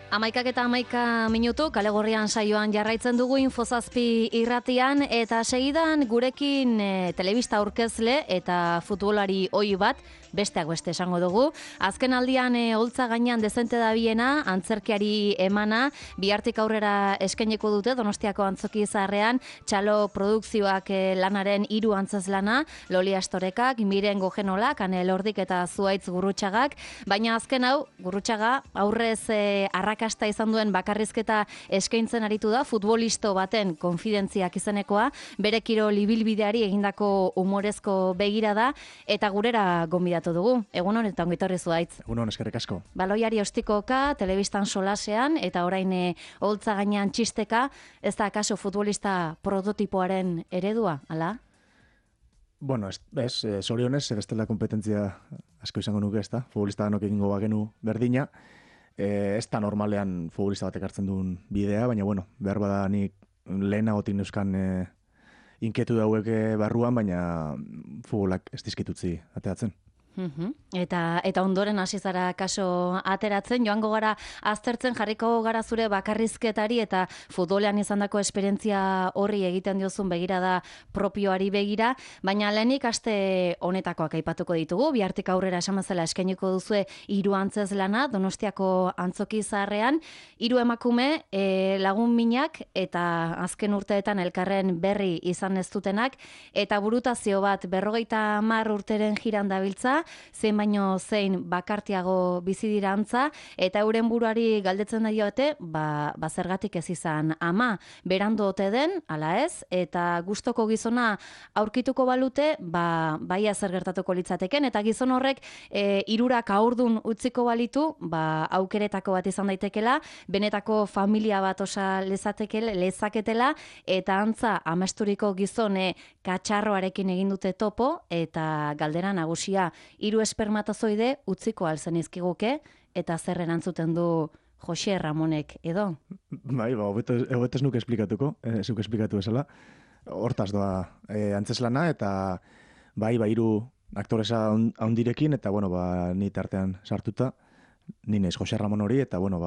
11:11 kale gorrian saioan jarraitzen dugu Infozazpi irratian eta segidan gurekin telebista aurkezle eta futbolari ohi bat besteak beste esango dugu. Azken aldian holtza gainean dezente dabiena, antzerkiari emana, bihartik aurrera eskaineko dute Donostiako antzoki zaharrean, Txalo produkzioak lanaren 3 antzezlana, Loli Astorekak, Miren Gojenolak, Ane Elordik eta Zuaitz Gurrutxagak, baina azken hau, Gurrutxaga aurrez arrakasta izan duen bakarrizketa eskaintzen aritu da, futbolisto baten konfidentziak izenekoa, bere kirol ibilbideari egindako humorezko begirada, eta gurera gonbidatu dugu. Egun honetan gitorri Zuaitz. Egun hon, eskerrik asko. Baloiari ostikoka, telebistan solasean, eta orain holtza gainean txisteka, ez da akaso futbolista prototipoaren eredua, ala? Bueno, zorionez, bestela kompetentzia asko izango nuke, ez da? Futbolista danok egingo bagenu berdina. Ez da normalean futbolista batek hartzen duen bidea, baina, bueno, behar bada nik lehenagotik neuzkan inketu dauek barruan, baina futbolak ez dizkitutzi ateatzen. Eta ondoren hasi zara kaso ateratzen, joango gara aztertzen, jarriko gara zure bakarrizketari eta futbolean izandako esperientzia horri egiten diozun begirada propioari begira, baina lehenik aste honetakoak aipatuko ditugu, bihartik aurrera esamazela eskainiko duzue 3 antzezlana, Donostiako antzoki zaharrean, 3 emakume, lagun minak eta azken urteetan elkarren berri izan ez dutenak, eta burutazio bat 50 urteren jiran dabiltza, zein baino zein bakartiago bizi dira antza, eta euren buruari galdetzen da diote, zergatik ez izan ama, berandu ote den, ala ez, eta gustoko gizona aurkituko balute, baia zer gertatuko litzateken, eta gizon horrek 3 haurdun utziko balitu, aukeretako bat izan daitekela, benetako familia bat osa lezaketela, eta antza amesturiko gizone katxarroarekin egin dute topo, eta galdera nagusia, 3 espermatozoide utziko alzen izkiguke, eta zer erantzuten du Jose Ramonek edo? Bai, hobetez nuke esplikatuko, zuk esplikatu esala. Hortaz doa antzeslana, eta bai, 3 aktoresa haundirekin, eta bueno, ni tartean sartuta, ni naiz Jose Ramon hori, eta bueno,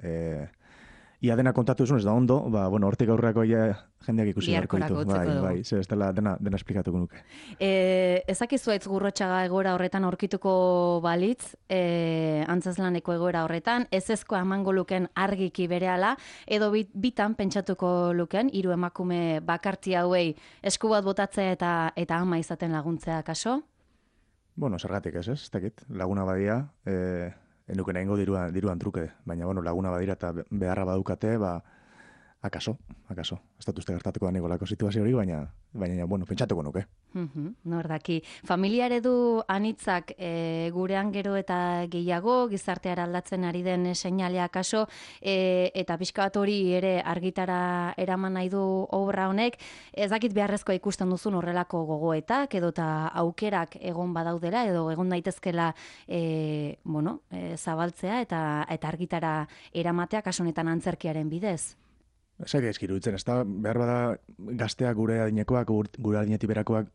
ia dena kontatu zuen, ez da ondo, hortik aurrerako jendeak ikusi beharko ditu. Bai, ez dela dena esplikatuko nuke. Ezaki Zuaitz Gurrutxaga egoera horretan aurkituko balitz, antzezlaneko egoera horretan, ezezkoa emango luken argiki berehala, edo bitan pentsatuko luken, 3 emakume bakarti hauei esku bat botatzea eta ama izaten laguntzea kaso? Bueno, zergatik ez dakit, laguna badia, enuken egingo diruan truke, baina laguna badira eta beharra badukate, akaso. Ez dut uste gertatuko da nigolako situazio hori, baina pentsatuko nuke. Nordaki. Familia eredu anitzak gurean gero eta gehiago, gizarteara aldatzen ari den seinalea kaso, eta pixka bat hori ere argitara eraman nahi du obra honek, ez dakit beharrezkoa ikusten duzun horrelako gogoetak, edo eta aukerak egon badaudela, edo egon daitezkela zabaltzea eta argitara eramatea kaso honetan antzerkiaren bidez. Zaila izkiruditzen, ez da, behar bada gazteak gure adinekoak, gure adineti berakoak,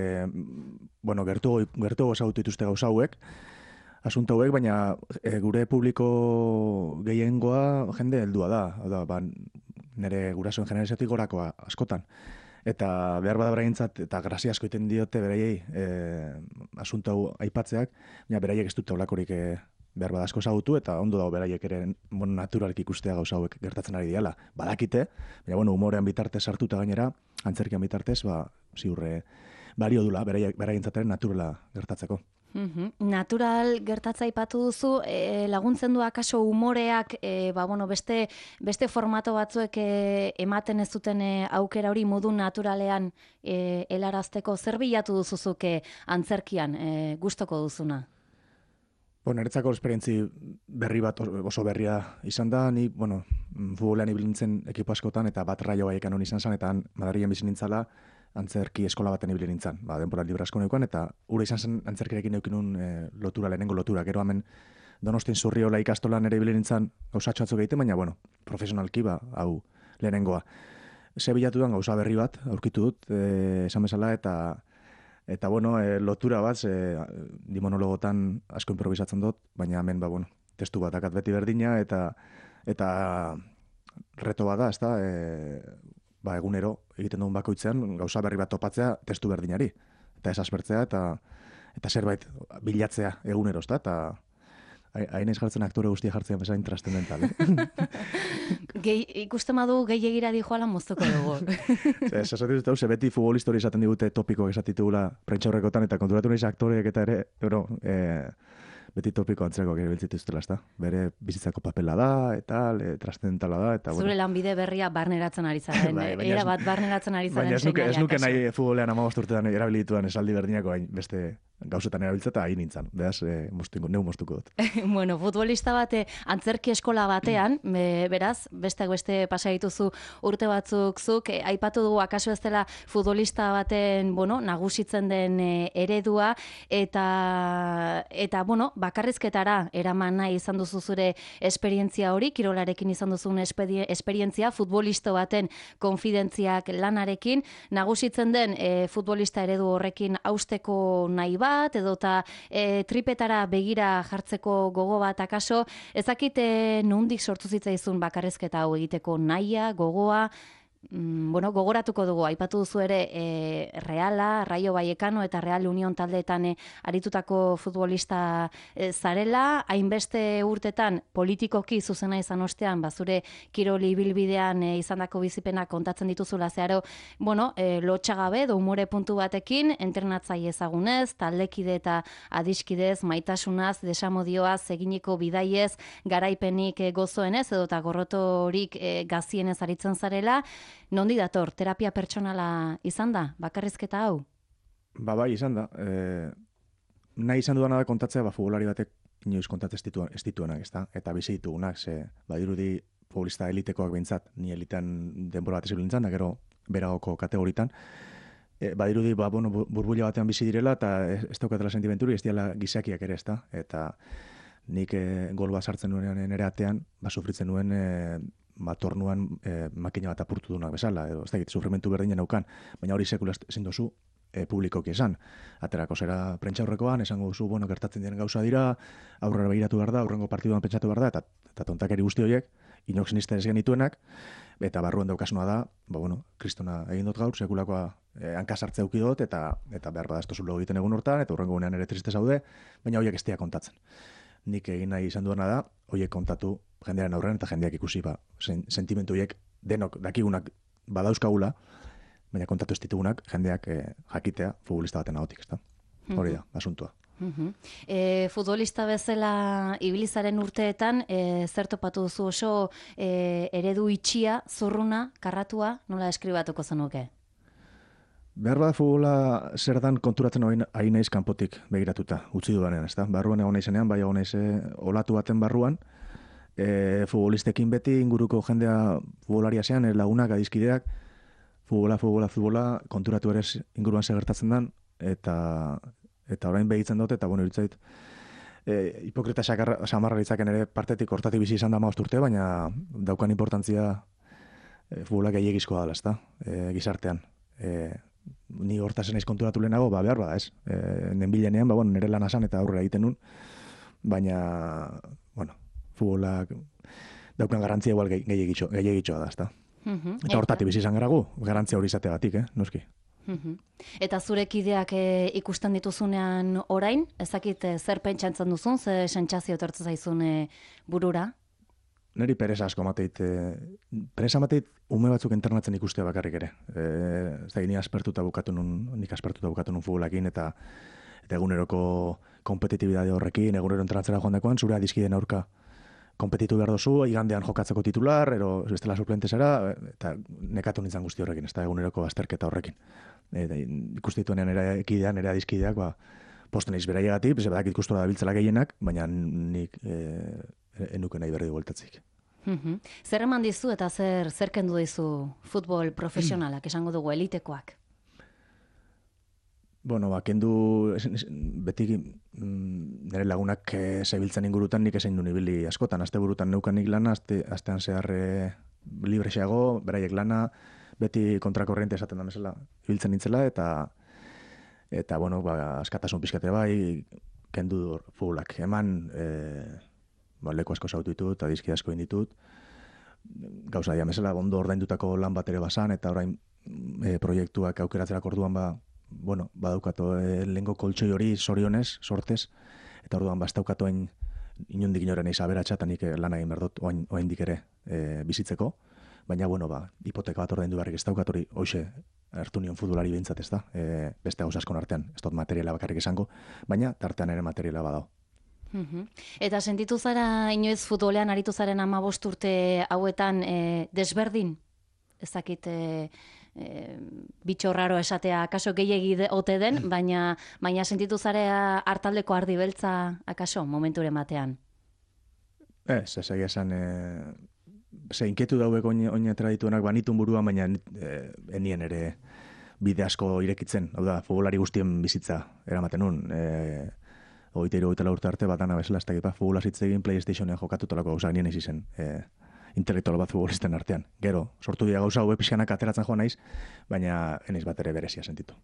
gertu gozautu dituzte gauza hauek, asunto hauek, baina gure publiko gehiengoa jende heldua da, nire gurasoen generaziotik gorakoa askotan. Eta behar bada beraientzat, eta grazia asko iten diote beraiei asunto hau aipatzeak, baina beraiek ez dute olakorik behar bada asko zagutu, eta ondo dago beraiek ere naturalki ikustea gauza hauek gertatzen ari diala. Badakite, baina humorean bitartez sartuta gainera, antzerkian bitartez, ziurre balio dula beraientzateren naturala gertatzeko. Natural gertatza aipatu duzu, laguntzen du akaso humoreak, beste formato batzuek ematen ez duten aukera hori modu naturalean helarazteko, zer bilatu duzuzuke antzerkian gustoko duzuna? Niretzako esperientzi berri bat oso berria izan da, ni, futbolean ibil nintzen ekipo askotan, eta bat raio gaiekan hon izan zen, eta Madrilen bizi nintzala, antzerki eskola baten ibil nintzen, denbora libre asko neukan, eta ura izan zen antzerkirekin eukinun lehenengo lotura, gero hemen Donostin Zurriola ikastolan ere ibil nintzen gauzatxo batzuk egiten, baina, profesionalki, hau lehenengoa. Ze bilatu gauza berri bat, aurkitu dut, esan bezala, eta lotura bat, di monologotan asko improvisatzen dut, baina hemen, testu bat akat beti berdina, eta eta reto bada, ez da, egunero egiten dugun bakoitzean gauza berri bat topatzea testu berdinari. Eta ez aspertzea eta zerbait bilatzea egunero, ez da, eta hain ez jartzen aktore guztia jartzen bezain trascendental. Ikusten badu gehiagira dijoala moztuko dugu. Esaten dut, beti futbolistori esaten digute topikoak esatitugula prentxaurrekotan, eta konturatu nahiz aktoreek eta ere, beti topiko antzekoak ere biltzituztela, ez da? Bere bizitzako papela da, eta trascendentala da, eta zure lanbide berria barneratzen ari zaren, era bat barneratzen ari zaren seinaleak. Baina ez nuke nahi futbolean 15 urtean erabilituan esaldi berdinako hain beste gauzetan erabiltza eta hain nintzen. Beraz, neu moztuko dut. Bueno, futbolista bate antzerki eskola batean, beraz, besteak beste pasa dituzu urte batzuk zuk, aipatu dugu akaso ez dela futbolista baten, nagusitzen den eredua, eta bakarrizketara eraman nahi izan duzu zure esperientzia hori, kirolarekin izan duzun esperientzia, futbolista baten konfidentziak lanarekin, nagusitzen den futbolista eredu horrekin hausteko nahi bat, edota tripetara begira jartzeko gogo bat akaso, ezakite nondik sortu zitzaizun bakarrizketa hau egiteko nahia, gogoa, gogoratuko dugu, aipatu duzu ere Reala, Rayo Vallecano eta Real Union taldeetan aritutako futbolista zarela, hainbeste urtetan politikoki zuzena izan ostean, zure kiroli ibilbidean izandako bizipenak kontatzen dituzula zeharo, lotxagabe, umore puntu batekin, entrenatzaile ezagunez, taldekide eta adiskidez, maitasunaz, desamodioaz, eginiko bidaiez, garaipenik gozoenez, edota gorrotorik gazienez aritzen zarela. Nondi dator, terapia pertsonala izan da, bakarrizketa hau? Bai, izan da. Nahi izan dudana da kontatzea, futbolari batek inoiz kontatzen ez dituenak, ez da? Eta bizi ditugunak, badirudi futbolista elitekoak behintzat, ni elitean denbora bat ezibil nintzen, da gero beragoko kategoritan. Badirudi, burbuila batean bizi direla, eta ez daukatela sentimenturi, ez diala gizakiak ere, ez da? Eta nik gol bat sartzen nuenean nire atean, sufritzen nuen tornuan makina bat apurtu dunak bezala, edo ez da, sufrimentu berdinen aukan, baina hori sekula ezin duzu publikoki esan. Aterako zera prentxaurrekoan, esango duzu, gertatzen diren gauza dira, aurrera begiratu behar da, aurrengo partiduan pentsatu behar da, eta tontakeri guzti horiek, inok sinisten ez genituenak, eta barruan daukasuna da, kristona egin dut gaur, sekulakoa hankasartze auki dut, eta behar bada ez tozulo egiten egun hortan, eta hurrengo gunean ere triste zaude, baina horiek ez dira kontatzen. Nik egin nahi izan duena da, horiek kontatu jendearen aurrean, eta jendeak ikusi, sentimentu horiek denok dakigunak badauzkagula, baina kontatu ez ditugunak jendeak jakitea futbolista baten ahotik, ez da? Hori da, asuntua. Futbolista bezala ibilizaren urteetan, zer topatu duzu oso eredu itxia, zurruna, karratua, nola eskribatuko zenuke? Behar bada futbola zer dan konturatzen ari naiz kanpotik begiratuta, utzi dudanean, ez da? Barruan egon naizenean, bai egon naiz olatu baten barruan, futbolistekin beti inguruko jendea futbolaria zean, lagunak, adizkideak, futbola, konturatu ere inguruan segertatzen dan, eta orain behitzen dut, eta iritzait, hipokrita samarra litzaken ere partetik hortatik bizi izan da 15 urte, baina daukan importantzia futbolak gehiagizkoa dela, ez da, gizartean. Ni hortazen naiz konturatu lehenago, behar bada, ez? Nenbilenean, nire lan asan eta aurrera egiten nun, baina, futbolak daukan garantzia igual gehiagitxoa da, ez da? Eta hortatik bizi izan garagu, garantzia hori izateagatik, noski. Eta zure kideak ikusten dituzunean orain, ezakit zer pentsantzen duzun, ze sentsazio etortzen zaizun burura? Neri pereza asko mateit, ume batzuk internatzen ikustea bakarrik ere. Nik aspertuta bukatu nun futbolakin, eta eguneroko kompetitibidade horrekin, egunero entrenatzera joan dakoan, zure adizkideen aurka kompetitu behar dozu, igandean jokatzeko titular, ero bestela suplente zera, eta nekatu nintzen guzti horrekin, ez da eguneroko azterketa horrekin. Ikustituenean ere ekidean, ere adizkideak, posten eiz beraiagatik, badakit kustura da biltzela gehienak, baina nik enuke nahi berri bueltatzik. Zer eman dizu eta zer kendu dizu futbol profesionalak, esango dugu, elitekoak? Kendu, beti nire lagunak zebiltzen ingurutan nik ezein duen ibili askotan. Aste burutan neukan nik lana, astean zehar librexeago, beraiek lana, beti kontrakorriente esaten da mesela ibiltzen nintzela, eta askatasun pizkatea bai, kendu futbolak. Eman, leku asko sautu ditut, adizki asko inditut, gauza dia mesela, ondo ordaindutako lan bat ere basan, eta orain proiektuak aukeratzerak orduan badaukato lehenko koltsoi hori sorionez, sortez, eta orduan bastaukatoen inondik inoren eiz aberatxa, eta nik lan egin berdot, oaindik ere bizitzeko, baina, hipoteka bat ordaindu beharrik ez daukat hori, hoxe, hartu nion futbolari behintzat ez da, beste gauz askon artean, ez dut materiala bakarrik esango, baina tartean ere materiala badao. Eta sentitu zara inoiz futbolean aritu zaren 15 urte hauetan desberdin? Ezakit bitxo raro esatea akaso gehiegi ote den, baina sentitu zara hartaldeko ardi beltza akaso momenturen batean? Ez egia esan, inketu dauek oinetara dituenak banitun buruan, baina enien ere bide asko irekitzen, hau da, futbolari guztien bizitza eramaten nun, 23 urte arte bat dana bezala, ez dakit, futbola zitzegin PlayStationen jokatutolako gauza nien ez izen, intelektual bat futbolisten artean. Gero, sortu dira gauza hauek pixkanak ateratzen joan naiz, baina eneiz bat ere berezia sentitu.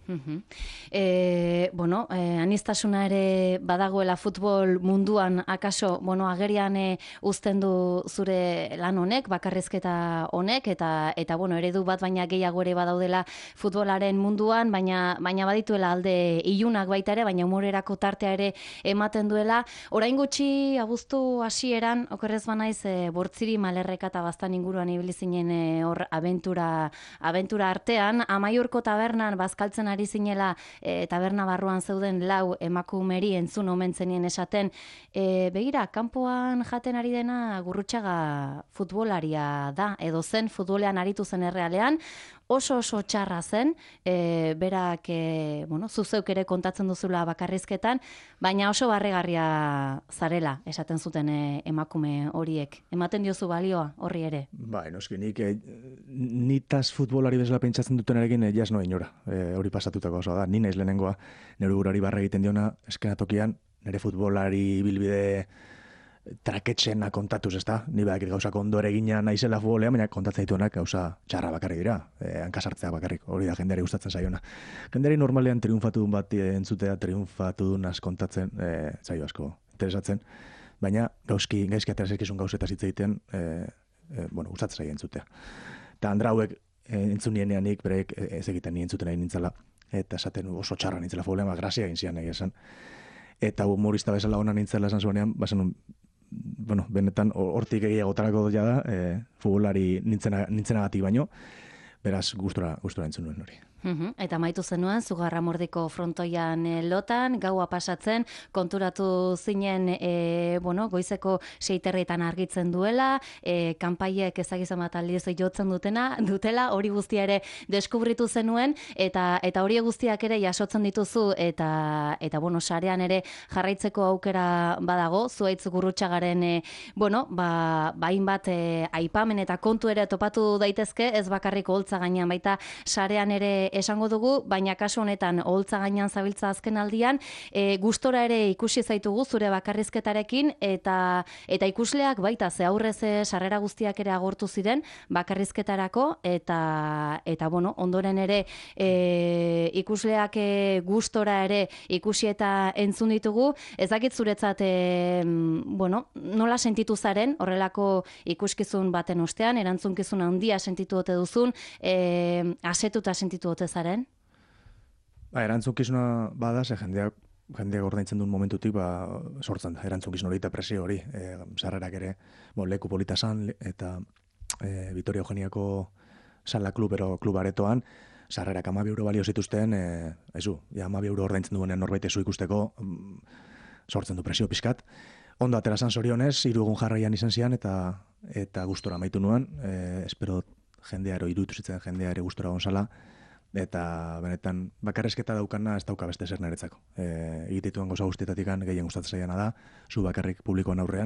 Aniztasuna ere badagoela futbol munduan akaso, agerian uzten du zure lan honek, bakarrizketa honek, eta eredu bat baina gehiago ere badaudela futbolaren munduan, baina badituela alde ilunak baita ere, baina humorerako tartea ere ematen duela. Orain gutxi abuztu hasieran, okerrez banaiz, Bortziri Malerreka eta Baztan inguruan ibili zinen hor abentura artean, Amaiurko tabernan bazkaltzen ari zinela taberna barruan zeuden 4 emakumeri entzun omen zenien esaten, begira, kanpoan jaten ari dena Gurrutxaga futbolaria da, edo zen futbolean aritu zen errealean, oso txarra zen, berak, zuzeuk ere kontatzen duzula bakarrizketan, baina oso barregarria zarela, esaten zuten emakume horiek. Ematen diozu balioa horri ere? Noski, nitaz futbolari bezala pentsatzen duten erekin jas noa inora, hori pasatutako oso da. Ni naiz lehenengoa, nire burari barra egiten diona, eskenatokian, nire futbolari bilbide traketxena kontatuz, ez da? Ni badakit gauzak ondo ere gina naizela futbolean, baina kontatzen dituenak gauza txarra bakarrik dira, hankasartzea bakarrik, hori da jendeari gustatzen zaiona. Jendeari normalean triunfatudun bat entzutea, triunfatudunaz kontatzen, zaio asko interesatzen, baina gaizki aterazekizun gauzetaz hitz egiten, gustatzen zaio entzutea. Eta andrauek entzun nik berek ez egiten ni entzuten nahi nintzala, eta esaten oso txarra nintzela futbolean, grazia egin zian nahi esan. Eta humorista bezala ona nintzela esan zuenean, benetan hortik egiagotarako ja da, futbolari nintzenagatik baino, beraz gustora entzun nuen hori. Eta maitu zenuen, Zugarramordiko frontoian lotan, gaua pasatzen, konturatu zinen, goizeko 6:00 argitzen duela, kanpaiek ezagizan bat aldiz jotzen dutela, hori guztia ere deskubritu zenuen, eta hori guztiak ere jasotzen dituzu, eta sarean ere jarraitzeko aukera badago, Zuhaitz Gurrutxagaren, hainbat aipamen eta kontu ere topatu daitezke, ez bakarrik oholtza gainean, baita sarean ere esango dugu, baina kasu honetan oholtza gainean zabiltza azken aldian, gustora ere ikusi zaitugu zure bakarrizketarekin, eta ikusleak baita ze aurrez sarrera guztiak ere agortu ziren bakarrizketarako, eta ondoren ere ikusleak gustora ere ikusi eta entzun ditugu. Ez dakit zuretzat nola sentitu zaren horrelako ikuskizun baten ostean, erantzunkizun handia sentitu ote duzun, asetuta sentitu ote zaren? Erantzunkizuna bada, ze jendeak ordaintzen duen momentutik sortzen da, erantzunkizun hori eta presio hori. Sarrerak ere, leku polita zan, eta Vitoria Eugeniako sala klub aretoan, sarrerak 12 euro balio zituzten, 12 euro ordaintzen duenean norbait ezu ikusteko, sortzen du presio pixkat. Ondo atera zan zorionez, 3 egun jarraian izan zian, eta gustora amaitu nuen, espero jendearo, iruditu zitzen jendeare gustora gonzala, eta benetan bakarrizketa daukana ez dauka beste zer niretzako. Egitituen gauza guztietatik gehien gustatzen zaiana da, zu bakarrik publikoan aurrean,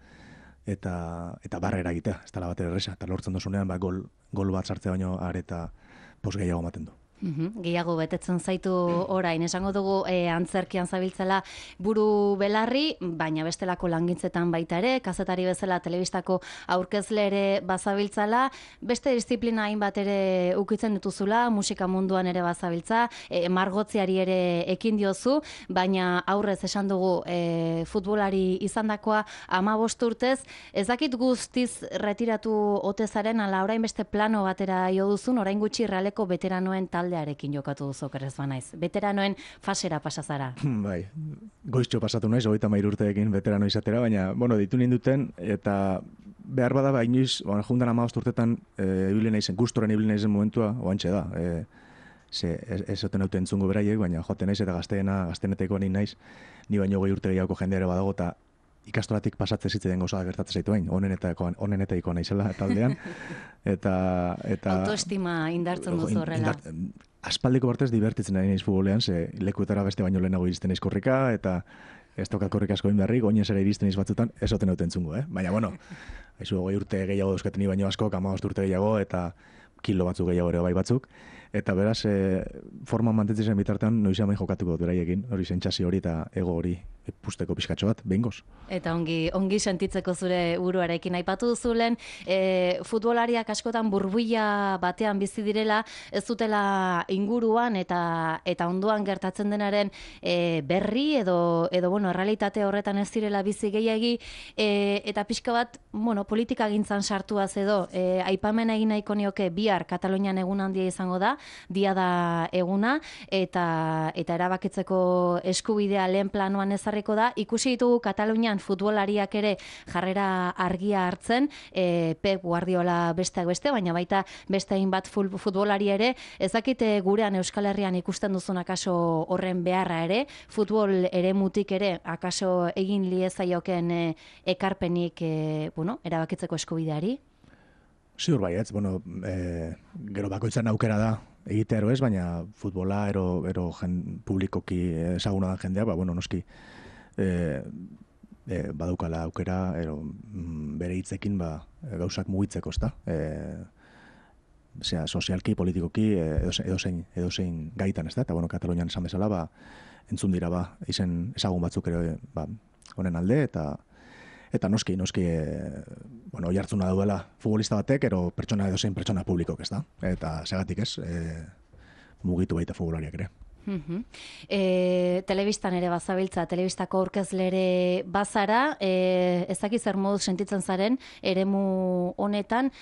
eta barrera egitea, ez dela bat erresa, eta lortzen dozunean gol bat sartzea baino areta pos gehiago ematen du. Gehiago betetzen zaitu orain, esango dugu antzerkian zabiltzela buru belarri, baina bestelako langintzetan baita ere, kazetari bezala telebistako aurkezle ere bazabiltzala, beste disiplina hainbat ere ukitzen dituzula, musika munduan ere bazabiltza, margotziari ere ekin diozu, baina aurrez esan dugu futbolari izandakoa 15 urtez, ez dakit guztiz retiratu otezaren, ala orain beste plano batera jo duzun, orain gutxi Realeko veteranoen taldearekin jokatu duzu okerrez banaiz. Veteranoen fasera pasa zara. Bai, goiztxo pasatu naiz, 33 urteekin veterano izatera, baina, bueno, ditu ninduten, eta behar bada, inoiz, jundan 15 urtetan, ibili naizen, gustoren ibili naizen momentua, oantxe da. Ez oten haute entzungo beraiek, baina joten naiz eta gazteneteko ni naiz, ni baino 20 urte gehiago jendea badago, eta ikastoratik pasatze zitzen gauza gertatzen zaitu hain, onenetaiko naizela taldean, eta autoestima indartzen duzu horrela. Aspaldiko partez divertitzen ari naiz futbolean, ze lekuetara beste baino lehenago iristen naiz korrika, eta ez tokat korrika asko inberrik, oinez ere iristen naiz batzutan, ez oten haute entzungo, Baina, bueno, haizu 20 urte gehiago euskateni baino asko, 15 urte gehiago, eta kilo batzuk gehiago ere bai batzuk, eta beraz, forma mantentzen bitartean, noiz amain jokatuko dut beraiekin, hori sentsazio hori eta ego hori pusteko pizkatxo bat, behingoz. Eta ongi sentitzeko zure buruarekin aipatu duzulen, futbolariak askotan burbuila batean bizi direla, ez dutela inguruan eta ondoan gertatzen denaren berri edo bueno, errealitate horretan ez direla bizi gehiagi, eta pixka bat, bueno, politika gintzan sartuaz edo, aipamen egin nahiko nioke bihar Katalunian egun handia izango da, dia da eguna, eta erabakitzeko eskubidea lehen planoan ezarriko da, ikusi ditugu Katalunian futbolariak ere jarrera argia hartzen, Pep Guardiola besteak beste, baina baita beste hainbat futbolari ere, ez dakite gurean Euskal Herrian ikusten duzun akaso horren beharra ere, futbol eremutik ere akaso egin liezaioken ekarpenik erabakitzeko eskubideari? Ziur baietz, gero bakoitzan aukera da egitea ero ez, baina futbola ero publikoki ezaguna da jendea, noski badaukala aukera bere hitzekin gauzak mugitzeko, ezta? Sozialki, politikoki, edozein gaitan, ezta? Eta, Katalunian esan bezala, entzun dira, izen ezagun batzuk ere, honen alde, eta noski, oi hartzuna duela futbolista batek, edozein pertsona publikok, ezta? Eta segatik ez, mugitu baita futbolariak ere. Telebistan ere bazabiltza, telebistako aurkezle ere bazara, ez dakit zer moduz sentitzen zaren, eremu honetan,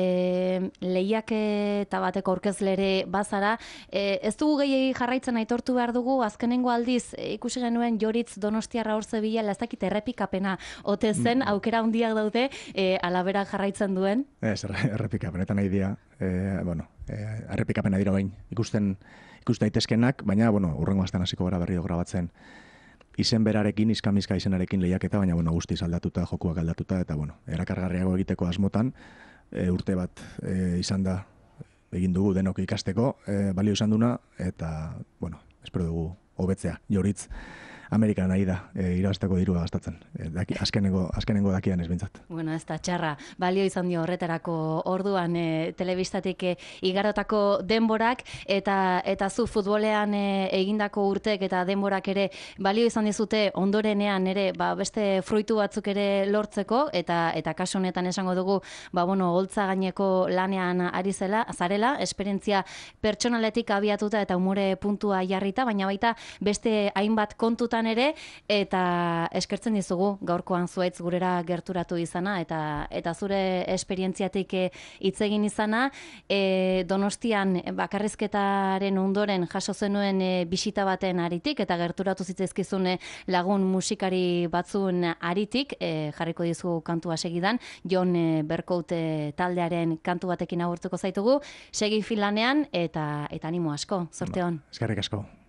lehiaketa bateko aurkezle ere bazara, ez dugu gehiegi jarraitzen aitortu behar dugu, azkenengo aldiz ikusi genuen Joritz Donostiarra hor zebila, ez dakit errepikapena ote zen, aukera handiak daude, alabera jarraitzen duen? Ez, errepikapenetan nahi dira, errepikapena dira bain, ikusten daitezkenak, baina, urrengo astean hasiko gara berriro grabatzen izen berarekin, iskamizka izenarekin lehiaketa, baina, guztiz aldatuta, jokuak aldatuta, eta, erakargarriago egiteko asmotan, urte bat izan da, egin dugu denok ikasteko, balio izan duna, eta, espero dugu hobetzea, Joritz Amerikan nahi da, irabazteko dirua gastatzen. Azkenengo dakian ez bintzat. Ez da txarra, balio izan dio horretarako orduan telebistatik igarotako denborak, eta zu futbolean egindako urtek eta denborak ere balio izan dizute ondorenean ere beste fruitu batzuk ere lortzeko, eta kasu honetan esango dugu, holtza gaineko lanean ari zarela, esperientzia pertsonaletik abiatuta eta umore puntua jarrita, baina baita beste hainbat kontutan ere, eta eskertzen dizugu gaurkoan zuaitz gurera gerturatu izana, eta zure esperientziatik hitz egin izana, Donostian bakarrizketaren ondoren jaso zenuen bisita baten aritik, eta gerturatu zitzaizkizun lagun musikari batzun aritik, jarriko dizugu kantua segidan, Jon Berkoute taldearen kantu batekin agurtuko zaitugu, segi filanean, eta animo asko, zorte hon. Eskerrik asko.